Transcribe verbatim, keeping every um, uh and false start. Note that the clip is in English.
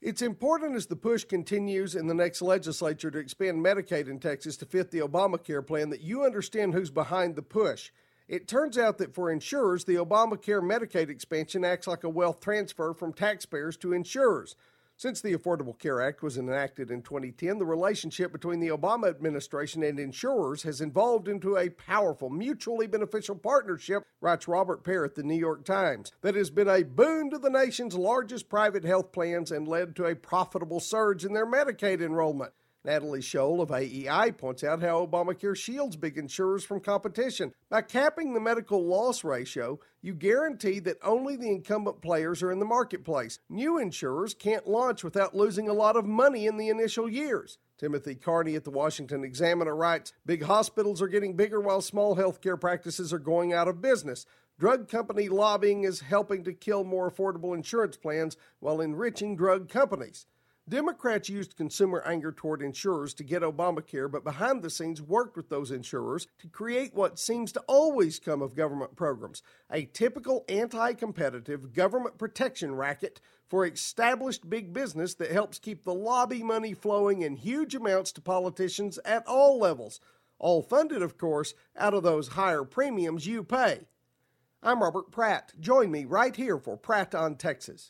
It's important as the push continues in the next legislature to expand Medicaid in Texas to fit the Obamacare plan that you understand who's behind the push. It turns out that for insurers, the Obamacare Medicaid expansion acts like a wealth transfer from taxpayers to insurers. Since the Affordable Care Act was enacted in twenty ten, the relationship between the Obama administration and insurers has evolved into a powerful, mutually beneficial partnership, writes Robert Pear at the New York Times, that has been a boon to the nation's largest private health plans and led to a profitable surge in their Medicaid enrollment. Natalie Scholl of A E I points out how Obamacare shields big insurers from competition. By capping the medical loss ratio, you guarantee that only the incumbent players are in the marketplace. New insurers can't launch without losing a lot of money in the initial years. Timothy Carney at the Washington Examiner writes, big hospitals are getting bigger while small healthcare practices are going out of business. Drug company lobbying is helping to kill more affordable insurance plans while enriching drug companies. Democrats used consumer anger toward insurers to get Obamacare, but behind the scenes worked with those insurers to create what seems to always come of government programs, a typical anti-competitive government protection racket for established big business that helps keep the lobby money flowing in huge amounts to politicians at all levels, all funded, of course, out of those higher premiums you pay. I'm Robert Pratt. Join me right here for Pratt on Texas.